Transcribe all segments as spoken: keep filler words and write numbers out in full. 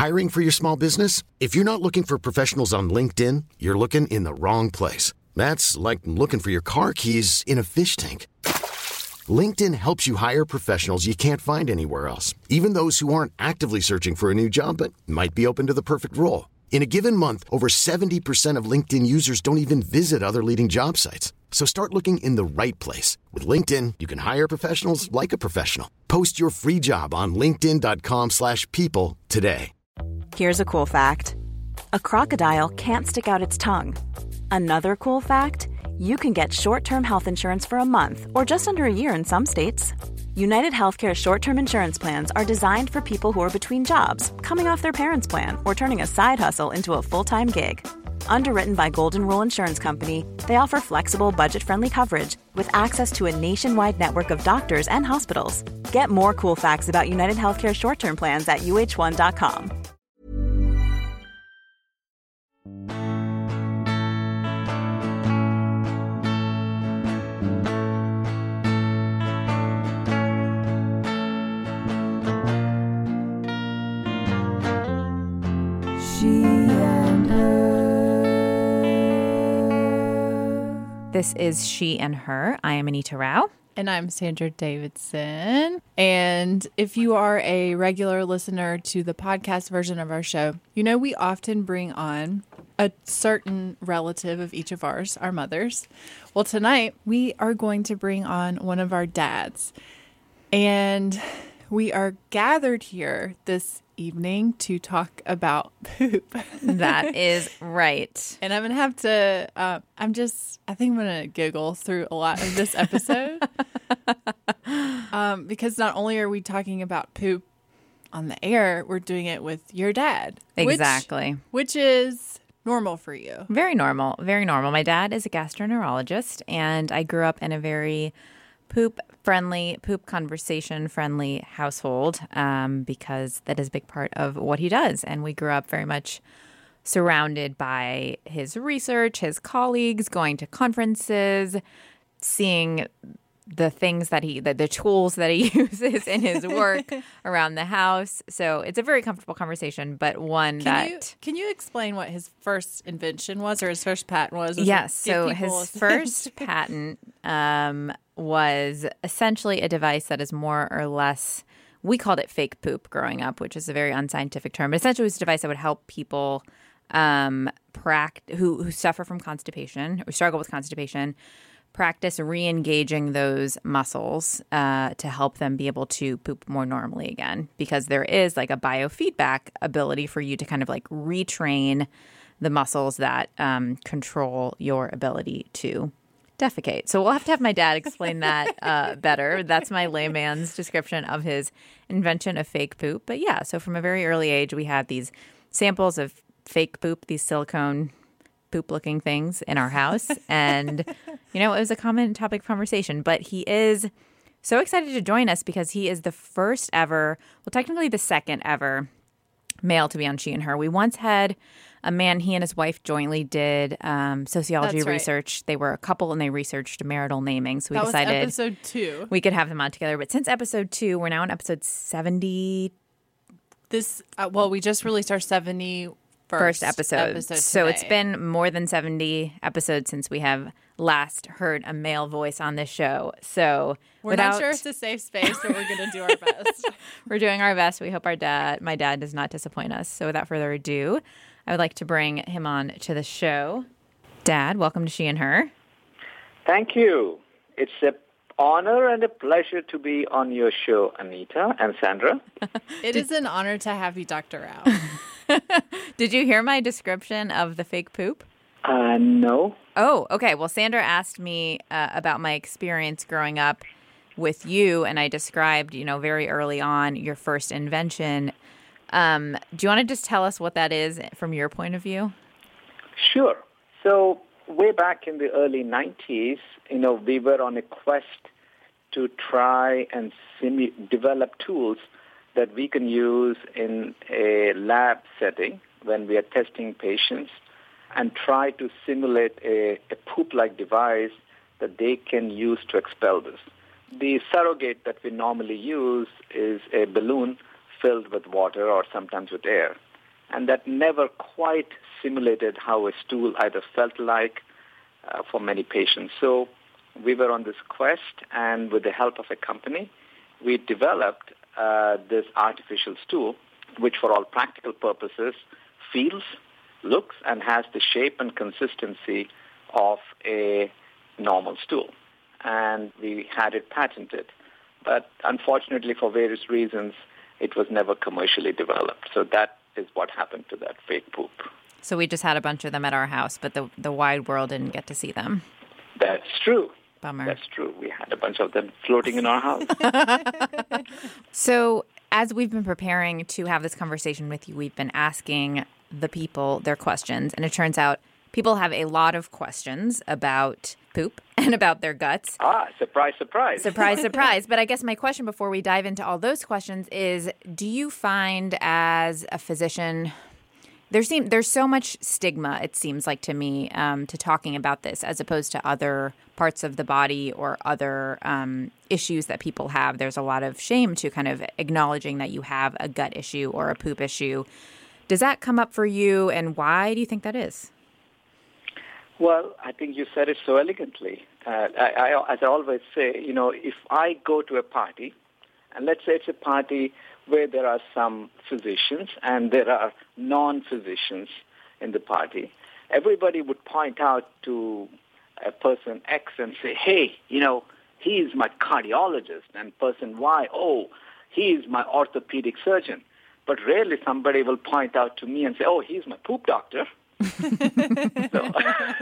Hiring for your small business? If you're not looking for professionals on LinkedIn, you're looking in the wrong place. That's like looking for your car keys in a fish tank. LinkedIn helps you hire professionals you can't find anywhere else, even those who aren't actively searching for a new job but might be open to the perfect role. In a given month, over seventy percent of LinkedIn users don't even visit other leading job sites. So start looking in the right place. With LinkedIn, you can hire professionals like a professional. Post your free job on linkedin.com slash people today. Here's a cool fact. A crocodile can't stick out its tongue. Another cool fact, you can get short-term health insurance for a month or just under a year in some states. United Healthcare short-term insurance plans are designed for people who are between jobs, coming off their parents' plan, or turning a side hustle into a full-time gig. Underwritten by Golden Rule Insurance Company, they offer flexible, budget-friendly coverage with access to a nationwide network of doctors and hospitals. Get more cool facts about United Healthcare short-term plans at U H one dot com. This is She and Her. I am Anita Rao. And I'm Sandra Davidson. And if you are a regular listener to the podcast version of our show, you know we often bring on a certain relative of each of ours, our mothers. Well, tonight we are going to bring on one of our dads. And we are gathered here this evening to talk about poop. That is right. And I'm going to have to, uh, I'm just, I think I'm going to giggle through a lot of this episode. um, because not only are we talking about poop on the air, we're doing it with your dad. Exactly. Which, which is normal for you. Very normal. Very normal. My dad is a gastroenterologist, and I grew up in a very poop-friendly, poop conversation-friendly household um, because that is a big part of what he does. And we grew up very much surrounded by his research, his colleagues, going to conferences, seeing the things that he, the, the tools that he uses in his work around the house. So it's a very comfortable conversation, but one can that... You, can you explain what his first invention was or his first patent was? Yes. So his first patent um, was essentially a device that is more or less... We called it fake poop growing up, which is a very unscientific term. But essentially it was a device that would help people um, pract- who, who suffer from constipation or struggle with constipation practice re-engaging those muscles uh, to help them be able to poop more normally again, because there is like a biofeedback ability for you to kind of like retrain the muscles that um, control your ability to defecate. So we'll have to have my dad explain that uh, better. That's my layman's description of his invention of fake poop. But yeah, so from a very early age, we had these samples of fake poop, these silicone poop-looking things in our house. And, you know, it was a common topic of conversation. But he is so excited to join us because he is the first ever, well, technically the second ever male to be on She and Her. We once had a man, he and his wife jointly did um, sociology That's right. research. They were a couple and they researched marital naming. So we that decided was episode two. We could have them on together. But since episode two, we're now on episode seventy. This, uh, well, we just released our seventy First episode. episode so today. It's been more than seventy episodes since we have last heard a male voice on this show. So we're without... not sure it's a safe space, but we're going to do our best. We're doing our best. We hope our dad, my dad, does not disappoint us. So without further ado, I would like to bring him on to the show. Dad, welcome to She and Her. Thank you. It's an honor and a pleasure to be on your show, Anita and Sandra. It is an honor to have you, Doctor Rao. Did you hear my description of the fake poop? Uh, no. Oh, okay. Well, Sandra asked me uh, about my experience growing up with you, and I described, you know, very early on your first invention. Um, do you want to just tell us what that is from your point of view? Sure. So way back in the early nineties, you know, we were on a quest to try and simu- develop tools that we can use in a lab setting when we are testing patients and try to simulate a, a poop-like device that they can use to expel this. The surrogate that we normally use is a balloon filled with water or sometimes with air. and that never quite simulated how a stool either felt like uh, for many patients. So we were on this quest, and with the help of a company, we developed uh, this artificial stool, which for all practical purposes feels, looks, and has the shape and consistency of a normal stool. And we had it patented. But unfortunately, for various reasons, it was never commercially developed. So that is what happened to that fake poop. So we just had a bunch of them at our house, but the the wide world didn't get to see them. That's true. Bummer. That's true. We had a bunch of them floating in our house. So as we've been preparing to have this conversation with you, we've been asking the people their questions. And it turns out people have a lot of questions about poop and about their guts. Ah, surprise, surprise. Surprise, surprise. But I guess my question before we dive into all those questions is, do you find as a physician, there seem, there's so much stigma, it seems like to me, um, to talking about this as opposed to other parts of the body or other um, issues that people have. There's a lot of shame to kind of acknowledging that you have a gut issue or a poop issue. Does that come up for you, and why do you think that is? Well, I think you said it so elegantly. Uh, I, I, as I always say, you know, if I go to a party, and let's say it's a party where there are some physicians and there are non-physicians in the party, everybody would point out to a person X and say, hey, you know, he is my cardiologist, and person Y, oh, he is my orthopedic surgeon. But rarely somebody will point out to me and say, oh, he's my poop doctor. so,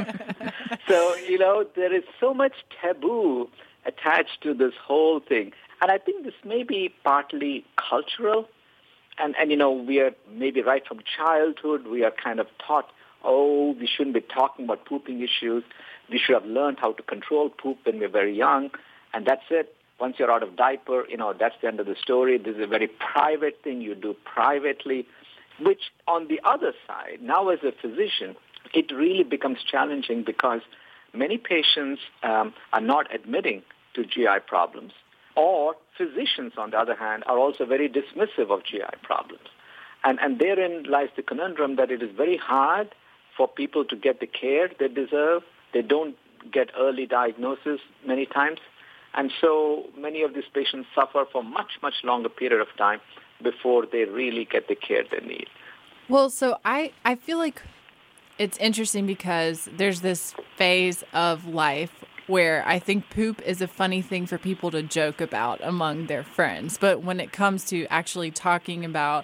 so, you know, there is so much taboo attached to this whole thing. And I think this may be partly cultural. And, and, you know, we are maybe right from childhood, we are kind of taught, oh, we shouldn't be talking about pooping issues. We should have learned how to control poop when we're very young. And that's it. Once you're out of diaper, you know, that's the end of the story. This is a very private thing you do privately, which on the other side, now as a physician, it really becomes challenging because many patients um, are not admitting to G I problems, or physicians, on the other hand, are also very dismissive of G I problems. And, and therein lies the conundrum that it is very hard for people to get the care they deserve. They don't get early diagnosis many times. And so many of these patients suffer for much, much longer period of time before they really get the care they need. Well, so I, I feel like it's interesting because there's this phase of life where I think poop is a funny thing for people to joke about among their friends. But when it comes to actually talking about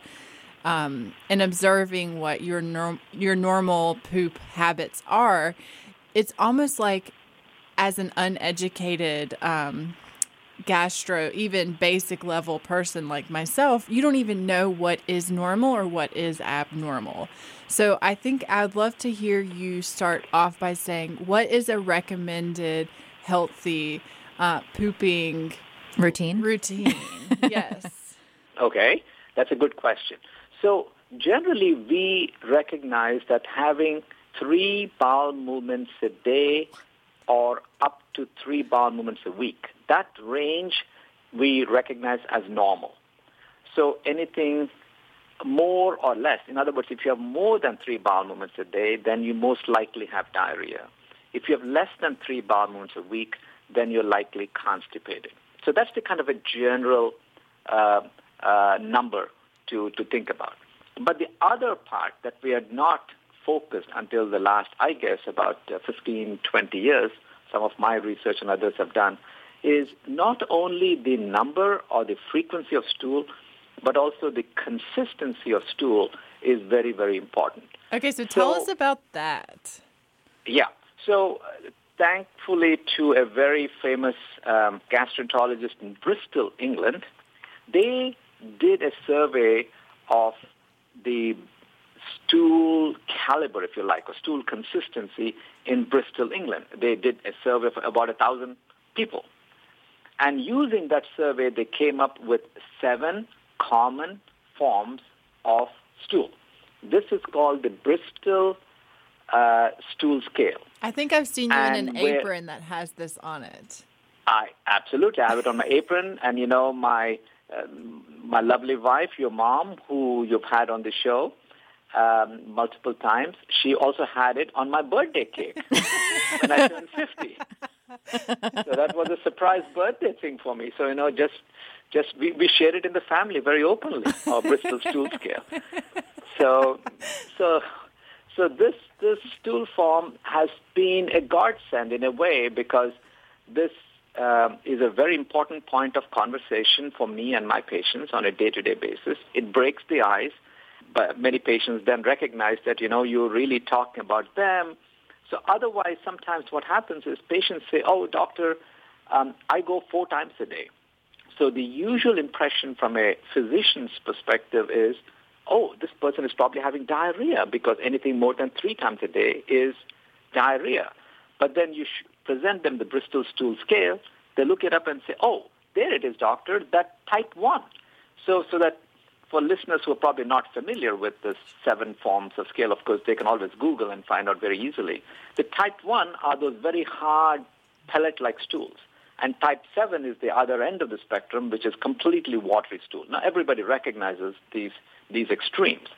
um, and observing what your norm, your normal poop habits are, it's almost like as an uneducated um, gastro, even basic level person like myself, you don't even know what is normal or what is abnormal. So I think I'd love to hear you start off by saying, what is a recommended healthy uh, pooping routine? Routine, yes. Okay, that's a good question. So generally we recognize that having three bowel movements a day or up to three bowel movements a week, that range we recognize as normal. So anything more or less, in other words, if you have more than three bowel movements a day, then you most likely have diarrhea. If you have less than three bowel movements a week, then you're likely constipated. So that's the kind of a general uh, uh, number to, to think about. But the other part that we are not focused until the last, I guess, about uh, fifteen, twenty years, some of my research and others have done, is not only the number or the frequency of stool, but also the consistency of stool is very, very important. Okay, so tell so, us about that. Yeah. So uh, thankfully to a very famous um, gastroenterologist in Bristol, England, they did a survey of the stool caliber, if you like, or stool consistency in Bristol, England. They did a survey of about a thousand people. And using that survey, they came up with seven common forms of stool. This is called the Bristol uh, stool scale. I think I've seen you and in an where, apron that has this on it. I absolutely have it on my apron. And, you know, my uh, my lovely wife, your mom, who you've had on the show, um, multiple times. She also had it on my birthday cake when I turned fifty. So that was a surprise birthday thing for me. So, you know, just just we, we shared it in the family very openly, our Bristol stool scale. So, so, so this this stool form has been a godsend in a way, because this um, is a very important point of conversation for me and my patients on a day-to-day basis. It breaks the ice, but many patients then recognize that, you know, you're really talking about them. So otherwise, sometimes what happens is patients say, oh, doctor, um, I go four times a day. So the usual impression from a physician's perspective is, oh, this person is probably having diarrhea, because anything more than three times a day is diarrhea. But then you sh- present them the Bristol stool scale, they look it up and say, oh, there it is, doctor, that type one. So, so that for listeners who are probably not familiar with the seven forms of scale, of course, they can always Google and find out very easily. The type one are those very hard pellet-like stools. And type seven is the other end of the spectrum, which is completely watery stool. Now, everybody recognizes these these extremes.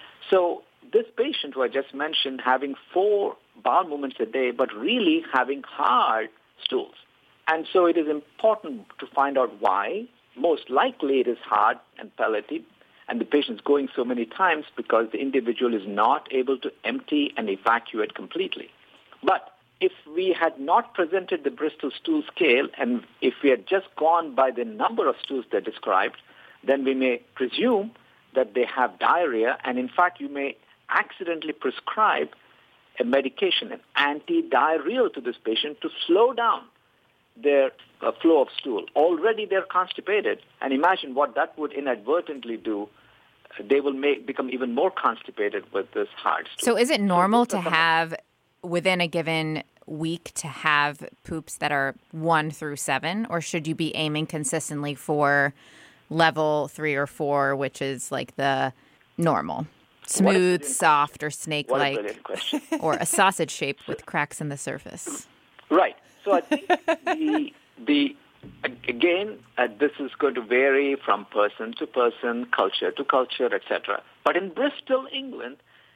So this patient who I just mentioned having four bowel movements a day, but really having hard stools. And so it is important to find out why. Most likely it is hard and pellety, and the patient's going so many times because the individual is not able to empty and evacuate completely. But if we had not presented the Bristol stool scale, and if we had just gone by the number of stools they described, then we may presume that they have diarrhea, and in fact you may accidentally prescribe a medication, an anti-diarrheal to this patient to slow down their uh, flow of stool. Already they're constipated, and imagine what that would inadvertently do. They will make, become even more constipated with this hard stool. So is it normal to have, within a given week, to have poops that are one through seven, or should you be aiming consistently for level three or four, which is like the normal? Smooth, soft, or snake-like, what a brilliant question. Or a sausage shape with cracks in the surface. Right. So I think the, the again, uh, this is going to vary from person to person, culture to culture, et cetera. But in Bristol, England,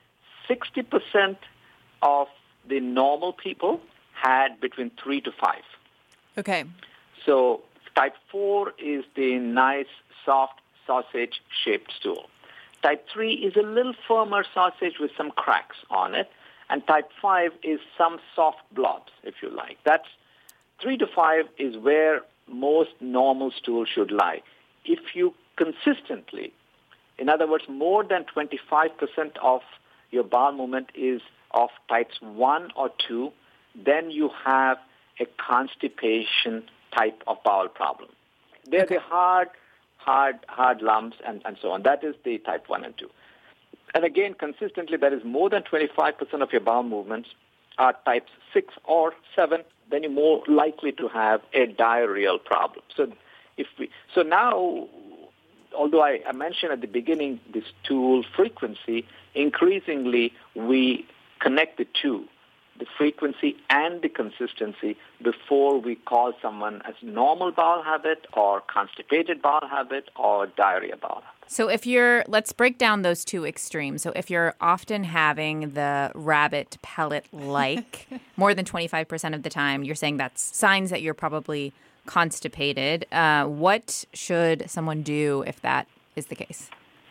sixty percent of the normal people had between three to five. Okay. So type four is the nice, soft, sausage-shaped stool. Type three is a little firmer sausage with some cracks on it. And type five is some soft blobs, if you like. That's three to five is where most normal stools should lie. If you consistently, in other words, more than twenty-five percent of your bowel movement is of types one or two, then you have a constipation type of bowel problem. They're okay. the hard, hard, hard lumps and, and so on. That is the type one and two. And again, consistently, that is more than twenty-five percent of your bowel movements are types six or seven, then you're more likely to have a diarrheal problem. So if we, so now, although I, I mentioned at the beginning this stool frequency, increasingly we connect the two, the frequency and the consistency, before we call someone as normal bowel habit or constipated bowel habit or diarrhea bowel habit. So if you're, let's break down those two extremes. So if you're often having the rabbit pellet-like more than twenty-five percent of the time, you're saying that's signs that you're probably constipated. Uh, what should someone do if that is the case?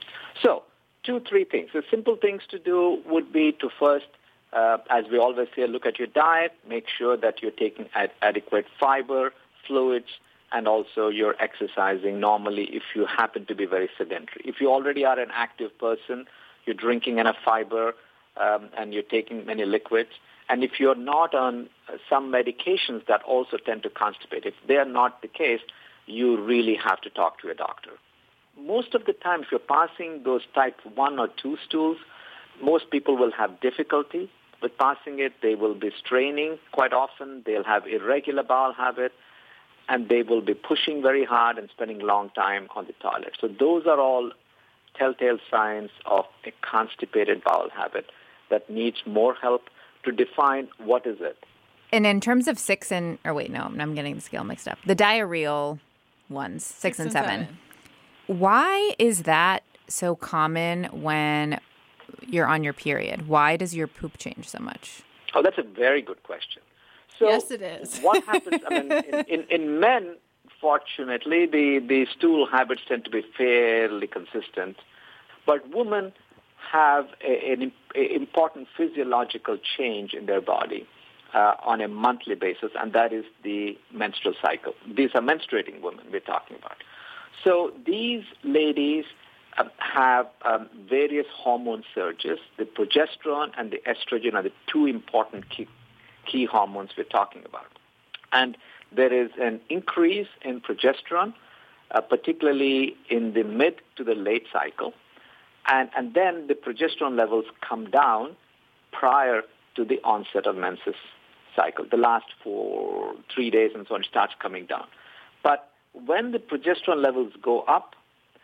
So two, three things. The simple things to do would be to first, uh, as we always say, look at your diet, make sure that you're taking ad- adequate fiber, fluids, and also you're exercising normally if you happen to be very sedentary. If you already are an active person, you're drinking enough fiber, um, and you're taking many liquids. And if you're not on uh, some medications that also tend to constipate, if they're not the case, you really have to talk to a doctor. Most of the time, if you're passing those type one or two stools, most people will have difficulty with passing it. They will be straining quite often. They'll have irregular bowel habit, and they will be pushing very hard and spending a long time on the toilet. So those are all telltale signs of a constipated bowel habit that needs more help to define what is it. And in terms of six and, or wait, no, I'm getting the scale mixed up. The diarrheal ones, six, six and, and seven. seven. Why is that so common when you're on your period? Why does your poop change so much? Oh, that's a very good question. So yes, it is. What happens, I mean, in, in, in men, fortunately, the, the stool habits tend to be fairly consistent. But women have a, an a important physiological change in their body uh, on a monthly basis, and that is the menstrual cycle. These are menstruating women we're talking about. So these ladies uh, have um, various hormone surges. The progesterone and the estrogen are the two important key, key hormones we're talking about. And there is an increase in progesterone, uh, particularly in the mid to the late cycle. And, and then the progesterone levels come down prior to the onset of menses cycle. The last four, three days and so on, it starts coming down. But when the progesterone levels go up,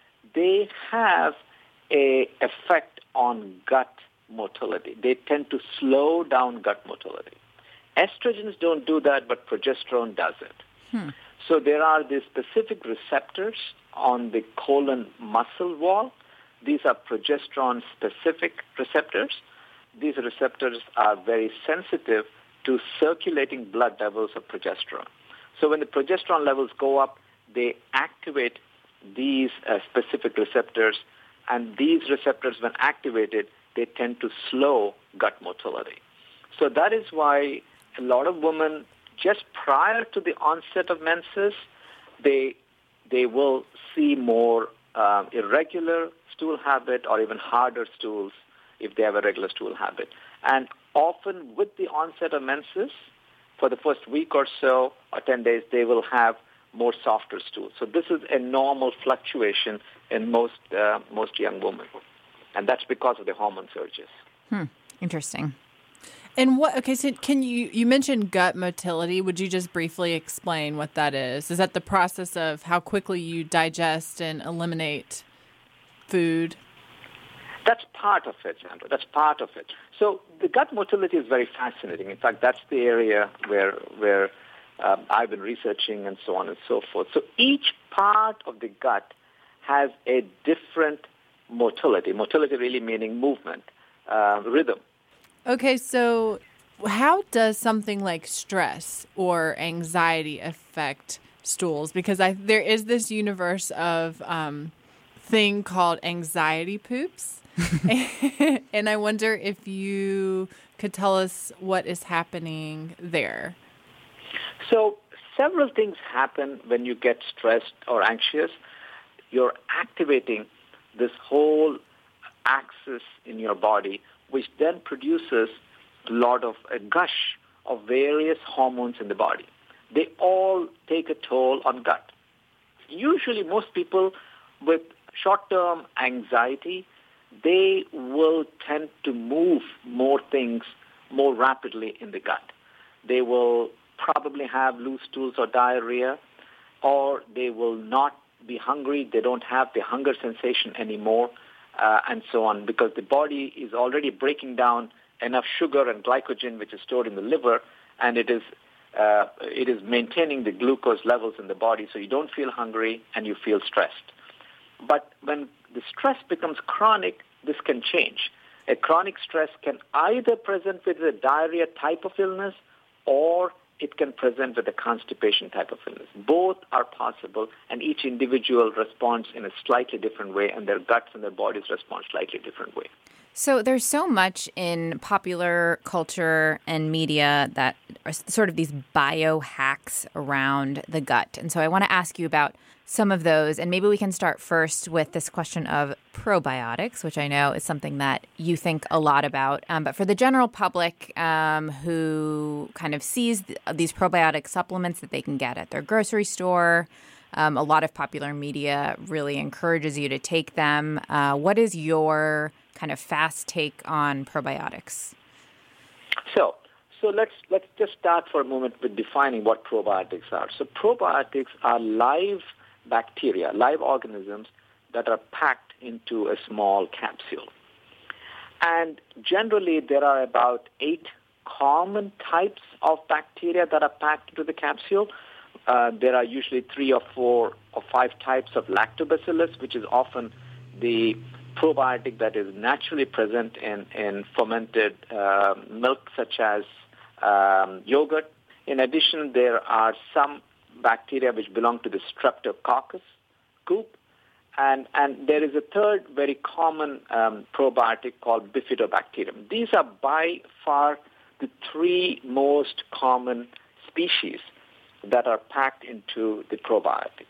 they have an effect on gut motility. They tend to slow down gut motility. Estrogens don't do that, but progesterone does it. Hmm. So there are these specific receptors on the colon muscle wall. These are progesterone-specific receptors. These receptors are very sensitive to circulating blood levels of progesterone. So when the progesterone levels go up, they activate these uh, specific receptors, and these receptors, when activated, they tend to slow gut motility. So that is why a lot of women, just prior to the onset of menses, they they will see more uh, irregular stool habit or even harder stools if they have a regular stool habit. And often with the onset of menses, for the first week or so or ten days, they will have more softer stools. So this is a normal fluctuation in most uh, most young women. And that's because of the hormone surges. Hmm. Interesting. And what, okay, so can you, you mentioned gut motility. Would you just briefly explain what that is? Is that the process of how quickly you digest and eliminate food? That's part of it, Sandra. That's part of it. So the gut motility is very fascinating. In fact, that's the area where where um, I've been researching and so on and so forth. So each part of the gut has a different motility. Motility really meaning movement, uh, rhythm. Okay, so how does something like stress or anxiety affect stools? Because I there is this universe of um, thing called anxiety poops. And I wonder if you could tell us what is happening there. So several things happen when you get stressed or anxious. You're activating this whole axis in your body, which then produces a lot of a gush of various hormones in the body. They all take a toll on gut. Usually most people with short-term anxiety, they will tend to move more things more rapidly in the gut. They will probably have loose stools or diarrhea, or they will not be hungry. They don't have the hunger sensation anymore, uh, and so on, because the body is already breaking down enough sugar and glycogen, which is stored in the liver, and it is uh, it is maintaining the glucose levels in the body, so you don't feel hungry and you feel stressed. But when the stress becomes chronic, this can change. A chronic stress can either present with a diarrhea type of illness, or it can present with a constipation type of illness. Both are possible, and each individual responds in a slightly different way, and their guts and their bodies respond slightly different way. So there's so much in popular culture and media that are sort of these biohacks around the gut. And so I want to ask you about some of those. And maybe we can start first with this question of probiotics, which I know is something that you think a lot about. Um, but for the general public um, who kind of sees th- these probiotic supplements that they can get at their grocery store, um, a lot of popular media really encourages you to take them. Uh, what is your kind of fast take on probiotics? So, so let's let's just start for a moment with defining what probiotics are. So probiotics are live bacteria, live organisms that are packed into a small capsule. And generally there are about eight common types of bacteria that are packed into the capsule. Uh, there are usually three or four or five types of lactobacillus, which is often the probiotic that is naturally present in, in fermented uh, milk, such as um, yogurt. In addition, there are some bacteria which belong to the Streptococcus group. And, and there is a third very common um, probiotic called Bifidobacterium. These are by far the three most common species that are packed into the probiotic.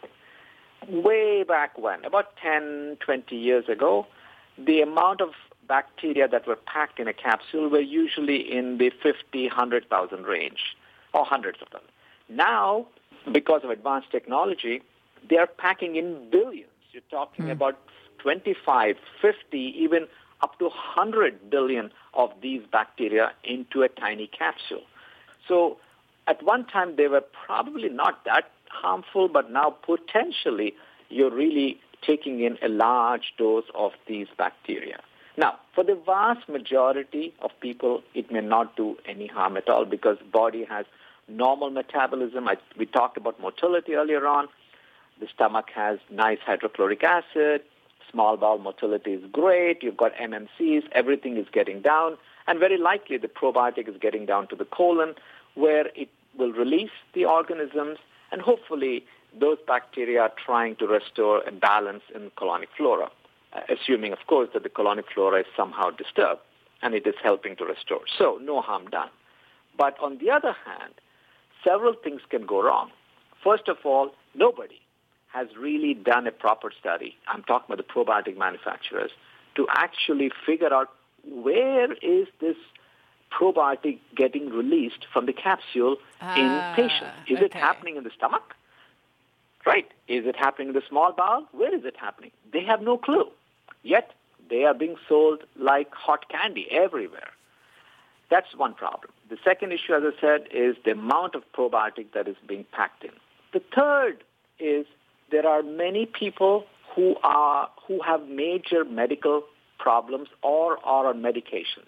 Way back when, about ten, twenty years ago, the amount of bacteria that were packed in a capsule were usually in the fifty, one hundred thousand range, or hundreds of them. Now, because of advanced technology, they are packing in billions. You're talking mm. about twenty-five, fifty, even up to one hundred billion of these bacteria into a tiny capsule. So at one time, they were probably not that harmful, but now potentially you're really taking in a large dose of these bacteria. Now, for the vast majority of people, it may not do any harm at all because the body has normal metabolism. I, we talked about motility earlier on. The stomach has nice hydrochloric acid. Small bowel motility is great. You've got M M Cs. Everything is getting down. And very likely the probiotic is getting down to the colon where it will release the organisms, and hopefully those bacteria are trying to restore a balance in colonic flora, uh, assuming, of course, that the colonic flora is somehow disturbed, and it is helping to restore. So no harm done. But on the other hand, several things can go wrong. First of all, nobody has really done a proper study, I'm talking about the probiotic manufacturers, to actually figure out where is this probiotic getting released from the capsule ah, in patients. Is okay. it happening in the stomach? Right. Is it happening in the small bowel? Where is it happening? They have no clue. Yet they are being sold like hot candy everywhere. That's one problem. The second issue, as I said, is the amount of probiotic that is being packed in. The third is there are many people who are who have major medical problems or are on medications.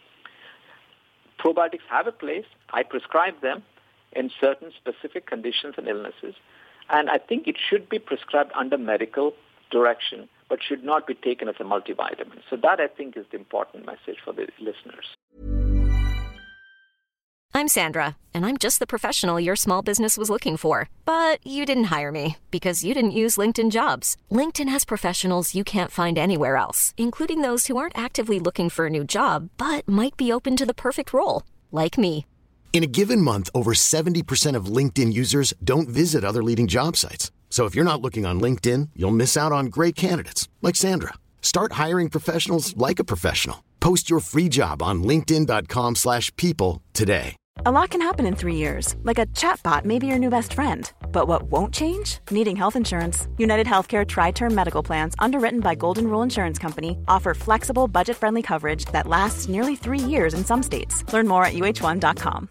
Probiotics have a place. I prescribe them in certain specific conditions and illnesses. And I think it should be prescribed under medical direction, but should not be taken as a multivitamin. So that, I think, is the important message for the listeners. I'm Sandra, and I'm just the professional your small business was looking for. But you didn't hire me because you didn't use LinkedIn Jobs. LinkedIn has professionals you can't find anywhere else, including those who aren't actively looking for a new job, but might be open to the perfect role, like me. In a given month, over seventy percent of LinkedIn users don't visit other leading job sites. So if you're not looking on LinkedIn, you'll miss out on great candidates like Sandra. Start hiring professionals like a professional. Post your free job on linkedin dot com slash people today. A lot can happen in three years, like a chatbot may be your new best friend. But what won't change? Needing health insurance. United Healthcare Tri-Term Medical Plans, underwritten by Golden Rule Insurance Company, offer flexible, budget-friendly coverage that lasts nearly three years in some states. Learn more at U H one dot com.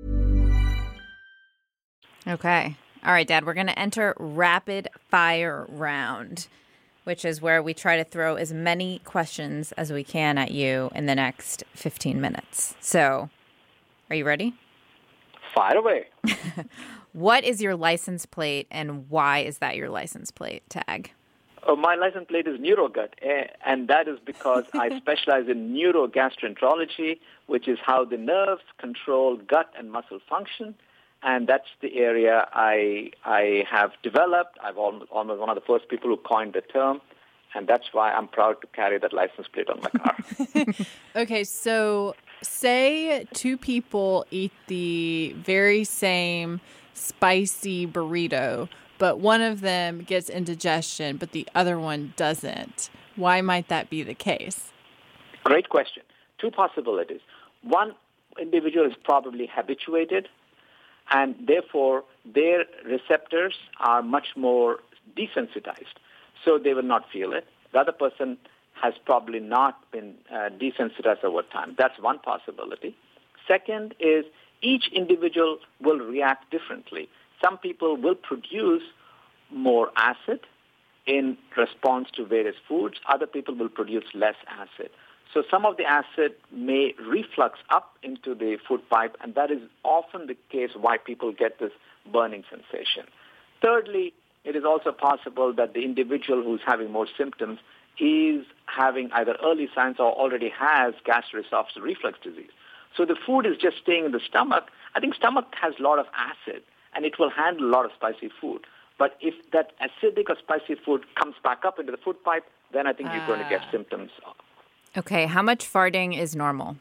Okay. All right, Dad, we're going to enter rapid fire round, which is where we try to throw as many questions as we can at you in the next fifteen minutes. So, are you ready? Fire away. What is your license plate, and why is that your license plate tag? Oh, my license plate is NeuroGut, and that is because I specialize in neurogastroenterology, which is how the nerves control gut and muscle function. And that's the area I I have developed. I've almost, almost one of the first people who coined the term, and that's why I'm proud to carry that license plate on my car. Okay, so say two people eat the very same spicy burrito, but one of them gets indigestion, but the other one doesn't. Why might that be the case? Great question. Two possibilities. One individual is probably habituated, and therefore their receptors are much more desensitized, so they will not feel it. The other person has probably not been uh, desensitized over time. That's one possibility. Second is each individual will react differently. Some people will produce more acid in response to various foods. Other people will produce less acid. So some of the acid may reflux up into the food pipe, and that is often the case why people get this burning sensation. Thirdly, it is also possible that the individual who's having more symptoms is having either early signs or already has gastroesophageal reflux disease. So the food is just staying in the stomach. I think stomach has a lot of acid, and it will handle a lot of spicy food. But if that acidic or spicy food comes back up into the food pipe, then I think you're going to get symptoms. Okay, how much farting is normal?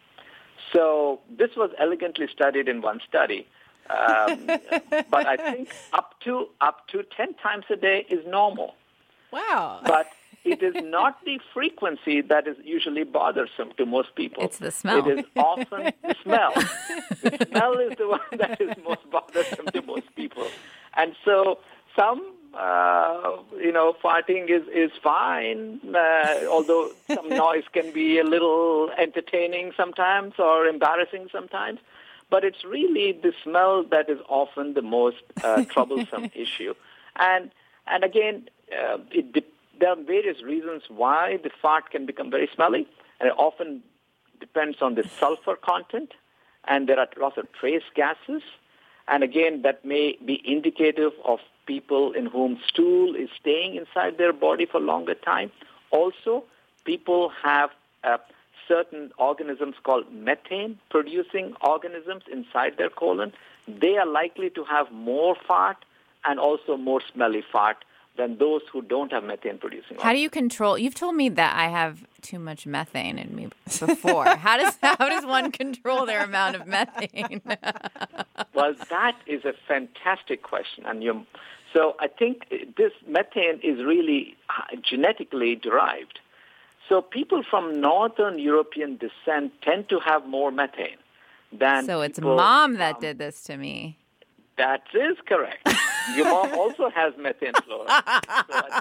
So this was elegantly studied in one study. Um, but I think up to up to ten times a day is normal. Wow. But it is not the frequency that is usually bothersome to most people. It's the smell. It is often the smell. The smell is the one that is most bothersome to most people. And so some, uh, you know, farting is, is fine, uh, although some noise can be a little entertaining sometimes or embarrassing sometimes. But it's really the smell that is often the most uh, troublesome issue. And and again, uh, it de- there are various reasons why the fart can become very smelly, and it often depends on the sulfur content, and there are lots of trace gases. And again, that may be indicative of people in whom stool is staying inside their body for longer time. Also, people have uh, certain organisms called methane-producing organisms inside their colon. They are likely to have more fart and also more smelly fart than those who don't have methane-producing organisms. How do you control? You've told me that I have too much methane in me before. how does how does one control their amount of methane? Well, that is a fantastic question. And you, so I think this methane is really genetically derived. So people from Northern European descent tend to have more methane than So it's people, mom that um, did this to me. That is correct. Your mom also has methane flora. So I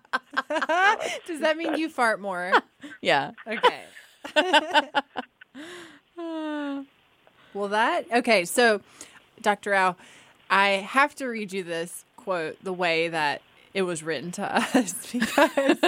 think, Does that mean you fart more? Yeah. Okay. Well, that, okay, so, Doctor Rao, I have to read you this quote the way that it was written to us because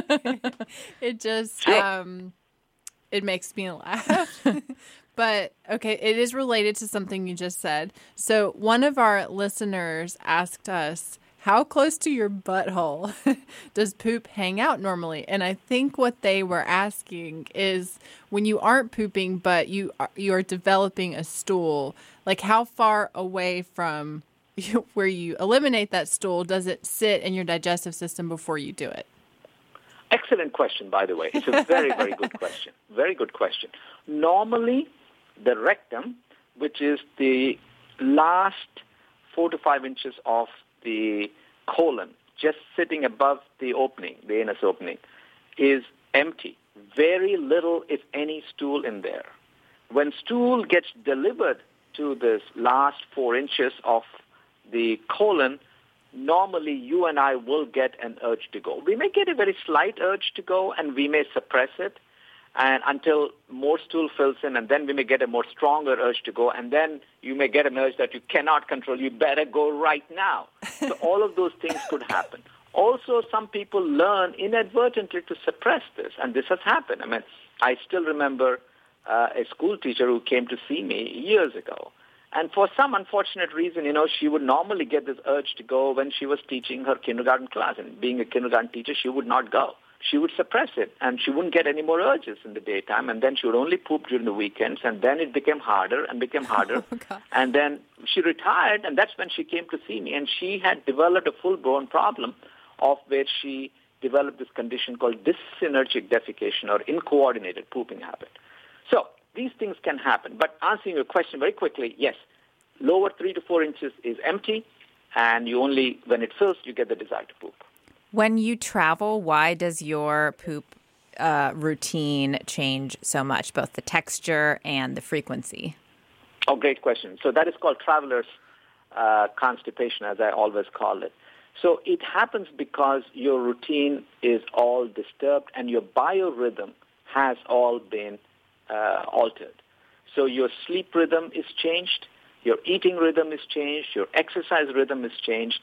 it just, Sure. um, it makes me laugh. But, okay, it is related to something you just said. So one of our listeners asked us, how close to your butthole does poop hang out normally? And I think what they were asking is when you aren't pooping, but you are, you are developing a stool, like how far away from you, where you eliminate that stool does it sit in your digestive system before you do it? excellent question, by the way. It's a very, very good question. Very good question. Normally, the rectum, which is the last four to five inches of the colon, just sitting above the opening, the anus opening, is empty. Very little, if any, stool in there. When stool gets delivered to this last four inches of the colon, normally you and I will get an urge to go. We may get a very slight urge to go, and we may suppress it and until more stool fills in, and then we may get a more stronger urge to go, and then you may get an urge that you cannot control. You better go right now. So all of those things could happen. Also, some people learn inadvertently to suppress this, and this has happened. I mean, I still remember uh, a school teacher who came to see me years ago. And for some unfortunate reason, you know, she would normally get this urge to go when she was teaching her kindergarten class. And being a kindergarten teacher, she would not go. She would suppress it, and she wouldn't get any more urges in the daytime. And then she would only poop during the weekends. And then it became harder and became harder. Oh, and then she retired, and that's when she came to see me. And she had developed a full-blown problem of where she developed this condition called dyssynergic defecation or incoordinated pooping habit. So these things can happen. But answering your question very quickly, yes, lower three to four inches is empty, and you only, when it fills, you get the desire to poop. When you travel, why does your poop uh, routine change so much, both the texture and the frequency? Oh, great question. So that is called traveler's uh, constipation, as I always call it. So it happens because your routine is all disturbed and your biorhythm has all been uh, altered. So your sleep rhythm is changed, your eating rhythm is changed, your exercise rhythm is changed,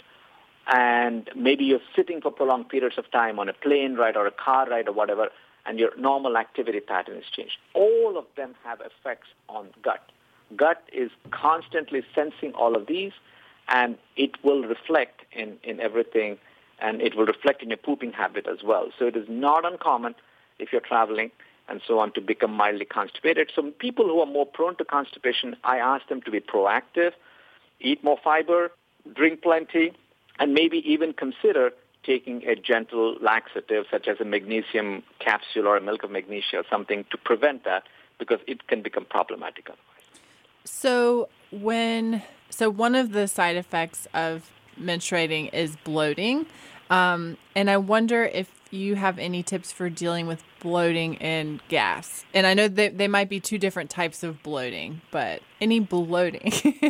and maybe you're sitting for prolonged periods of time on a plane ride or a car ride or whatever, and your normal activity pattern is changed. All of them have effects on gut. Gut is constantly sensing all of these, and it will reflect in, in everything, and it will reflect in your pooping habit as well. So it is not uncommon if you're traveling, and so on, to become mildly constipated. So people who are more prone to constipation, I ask them to be proactive, eat more fiber, drink plenty, and maybe even consider taking a gentle laxative such as a magnesium capsule or a milk of magnesia or something to prevent that, because it can become problematic otherwise. So when so one of the side effects of menstruating is bloating, um, and I wonder if you have any tips for dealing with bloating and gas. And I know that they might be two different types of bloating, but any bloating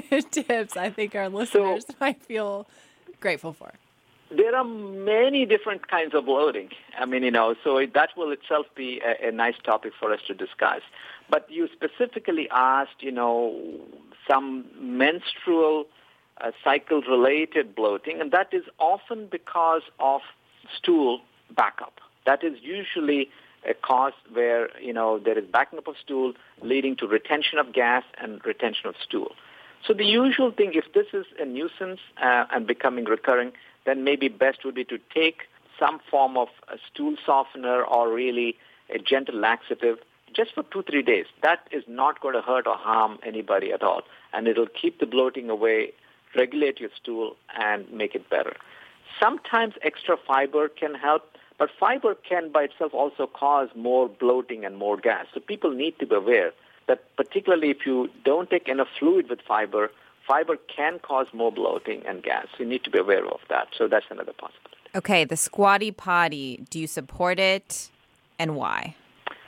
tips I think our listeners so, might feel grateful for. There are many different kinds of bloating. I mean, you know, so that will itself be a, a nice topic for us to discuss. But you specifically asked, you know, some menstrual uh, cycle-related bloating, and that is often because of stool backup. That is usually a cause where, you know, there is backing up of stool leading to retention of gas and retention of stool. So the usual thing, if this is a nuisance uh, and becoming recurring, then maybe best would be to take some form of a stool softener or really a gentle laxative just for two, three days. That is not going to hurt or harm anybody at all, and it'll keep the bloating away, regulate your stool, and make it better. Sometimes extra fiber can help, but fiber can by itself also cause more bloating and more gas. So people need to be aware that particularly if you don't take enough fluid with fiber, fiber can cause more bloating and gas. You need to be aware of that. So that's another possibility. Okay, the Squatty Potty, do you support it and why?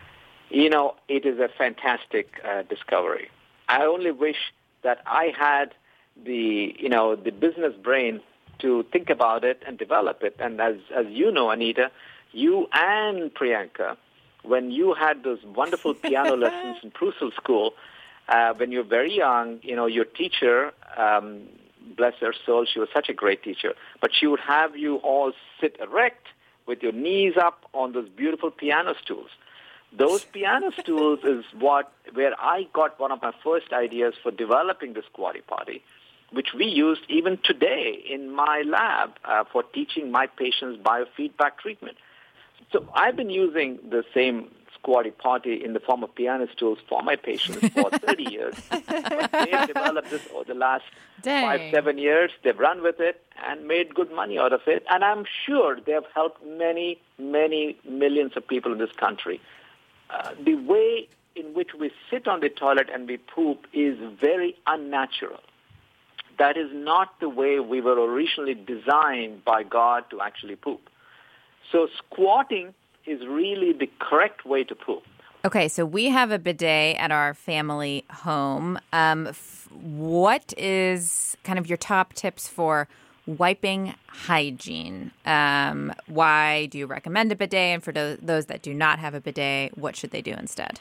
You know, it is a fantastic uh, discovery. I only wish that I had the, you know, the business brain to think about it and develop it. And as as you know, Anita, you and Priyanka, when you had those wonderful piano lessons in Prusel School, uh, when you were very young, you know, your teacher, um, bless her soul, she was such a great teacher, but she would have you all sit erect with your knees up on those beautiful piano stools. Those piano stools is what where I got one of my first ideas for developing the Squatty Potty, which we used even today in my lab uh, for teaching my patients biofeedback treatment. So I've been using the same Squatty Potty in the form of piano stools for my patients for thirty years. But they've developed this over the last Dang. five, seven years. They've run with it and made good money out of it. And I'm sure they have helped many, many millions of people in this country. Uh, the way in which we sit on the toilet and we poop is very unnatural. That is not the way we were originally designed by God to actually poop. So squatting is really the correct way to poop. Okay, so we have a bidet at our family home. Um, f- what is kind of your top tips for wiping hygiene? Um, why do you recommend a bidet? And for do- those that do not have a bidet, what should they do instead?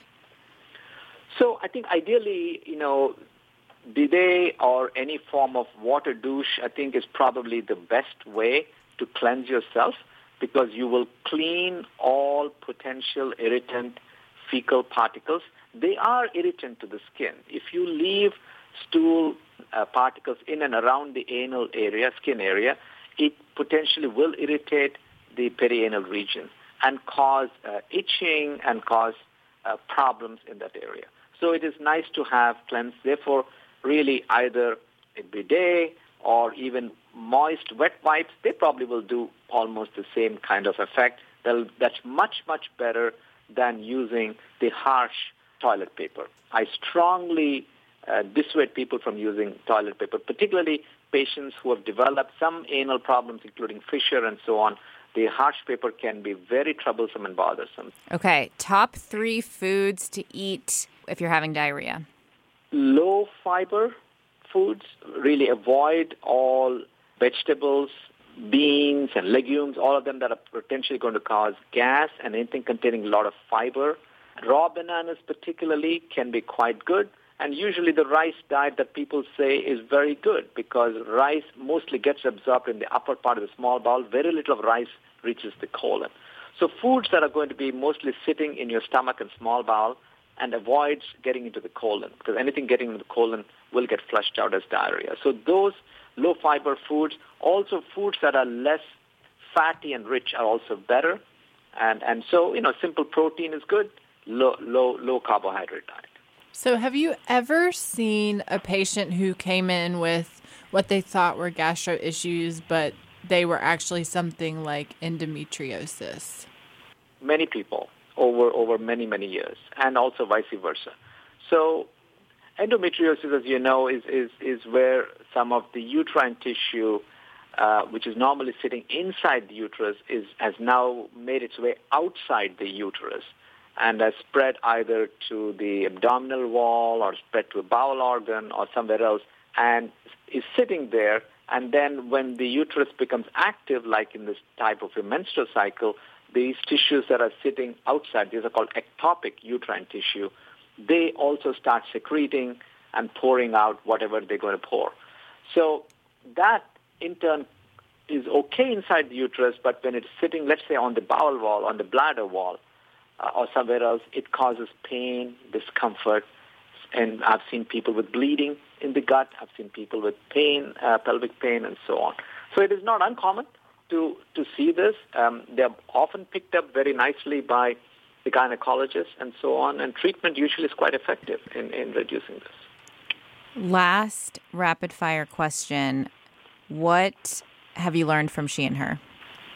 So I think ideally, you know, bidet or any form of water douche, I think, is probably the best way to cleanse yourself, because you will clean all potential irritant fecal particles. They are irritant to the skin. If you leave stool uh, particles in and around the anal area, skin area, it potentially will irritate the perianal region and cause uh, itching and cause uh, problems in that area. So it is nice to have cleansed. Therefore, really either a bidet or even moist wet wipes, they probably will do almost the same kind of effect. They'll, that's much, much better than using the harsh toilet paper. I strongly uh, dissuade people from using toilet paper, particularly patients who have developed some anal problems, including fissure and so on. The harsh paper can be very troublesome and bothersome. Okay, top three foods to eat if you're having diarrhea. Low fiber foods, really avoid all vegetables, beans and legumes, all of them that are potentially going to cause gas, and anything containing a lot of fiber. Raw bananas particularly can be quite good, and usually the rice diet that people say is very good because rice mostly gets absorbed in the upper part of the small bowel. Very little of rice reaches the colon. So foods that are going to be mostly sitting in your stomach and small bowel and avoids getting into the colon, because anything getting into the colon will get flushed out as diarrhea. So those low-fiber foods, also foods that are less fatty and rich are also better. And and so, you know, simple protein is good, low low low carbohydrate diet. So have you ever seen a patient who came in with what they thought were gastro issues, but they were actually something like endometriosis? Many people over over many, many years, and also vice versa. So endometriosis, as you know, is, is, is where some of the uterine tissue, uh, which is normally sitting inside the uterus, is has now made its way outside the uterus and has spread either to the abdominal wall or spread to a bowel organ or somewhere else and is sitting there. And then when the uterus becomes active, like in this type of a menstrual cycle, these tissues that are sitting outside, these are called ectopic uterine tissue, they also start secreting and pouring out whatever they're going to pour. So that, in turn, is okay inside the uterus, but when it's sitting, let's say, on the bowel wall, on the bladder wall, uh, or somewhere else, it causes pain, discomfort, and I've seen people with bleeding in the gut. I've seen people with pain, uh, pelvic pain, and so on. So it is not uncommon to, to see this. Um, they're often picked up very nicely by the gynecologist and so on, and treatment usually is quite effective in, in reducing this. Last rapid-fire question. What have you learned from She and Her?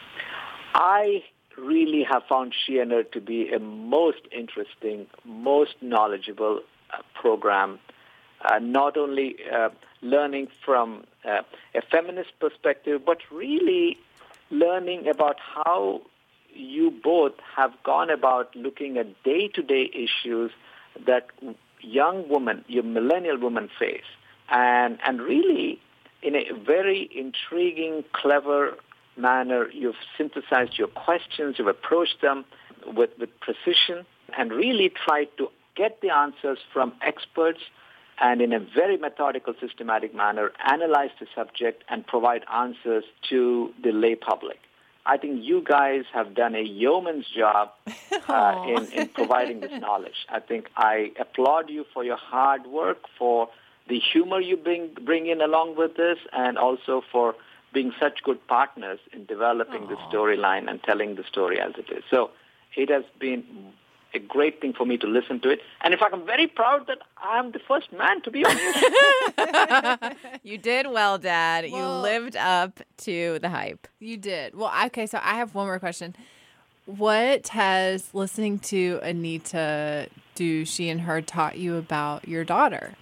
I really have found She and Her to be a most interesting, most knowledgeable uh, program, uh, not only uh, learning from uh, a feminist perspective, but really learning about how you both have gone about looking at day-to-day issues that young women, your millennial women face, and and really in a very intriguing, clever manner, you've synthesized your questions, you've approached them with, with precision, and really tried to get the answers from experts and in a very methodical, systematic manner, analyze the subject and provide answers to the lay public. I think you guys have done a yeoman's job uh, in, in providing this knowledge. I think I applaud you for your hard work, for the humor you bring, bring in along with this, and also for being such good partners in developing Aww. the storyline and telling the story as it is. So it has been a great thing for me to listen to it. And in fact, I'm very proud that I'm the first man to be on your show. You did well, Dad. Well, you lived up to the hype. You did. Well, okay, so I have one more question. What has listening to Anita do She and Her taught you about your daughter?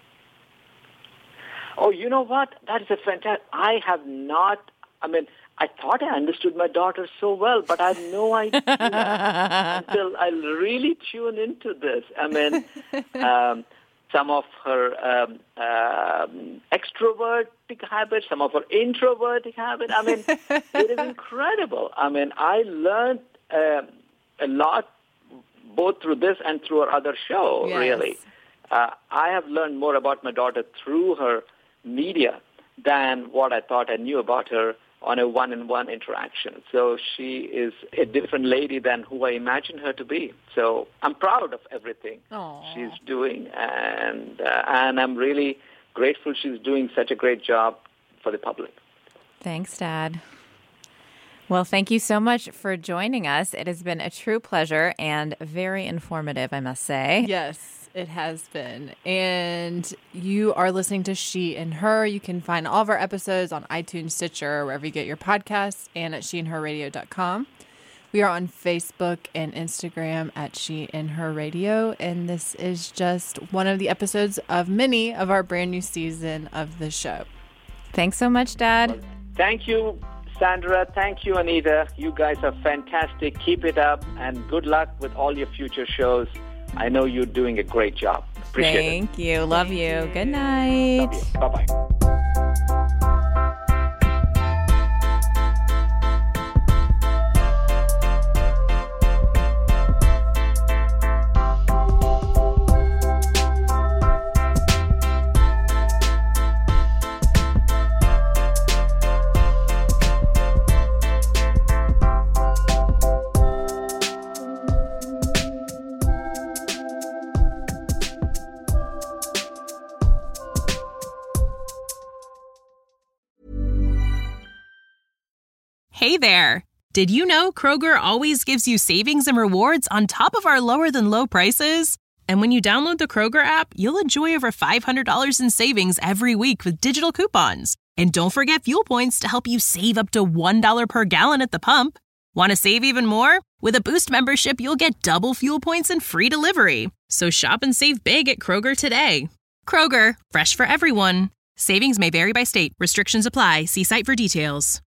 Oh, you know what? That is a fantastic... I have not... I mean, I thought I understood my daughter so well, but I had no idea until I really tune into this. I mean, um, some of her um, um, extrovertic habits, some of her introvertic habits. I mean, it is incredible. I mean, I learned uh, a lot both through this and through her other show, yes. really. Uh, I have learned more about my daughter through her media than what I thought I knew about her on a one-on-one interaction. So she is a different lady than who I imagined her to be. So I'm proud of everything Aww. she's doing, and uh, and I'm really grateful she's doing such a great job for the public. Thanks, Dad. Well, thank you so much for joining us. It has been a true pleasure and very informative, I must say. Yes. It has been. And you are listening to She and Her. You can find all of our episodes on iTunes, Stitcher, wherever you get your podcasts, and at she and her radio dot com. We are on Facebook and Instagram at She and Her Radio. And this is just one of the episodes of many of our brand new season of the show. Thanks so much, Dad. Thank you, Sandra. Thank you, Anita. You guys are fantastic. Keep it up, and good luck with all your future shows. I know you're doing a great job. Appreciate Thank it. Thank you. Love Thank you. you. Good night. Love you. Bye-bye. Hey there. Did you know Kroger always gives you savings and rewards on top of our lower-than-low prices? And when you download the Kroger app, you'll enjoy over five hundred dollars in savings every week with digital coupons. And don't forget fuel points to help you save up to one dollar per gallon at the pump. Want to save even more? With a Boost membership, you'll get double fuel points and free delivery. So shop and save big at Kroger today. Kroger, fresh for everyone. Savings may vary by state. Restrictions apply. See site for details.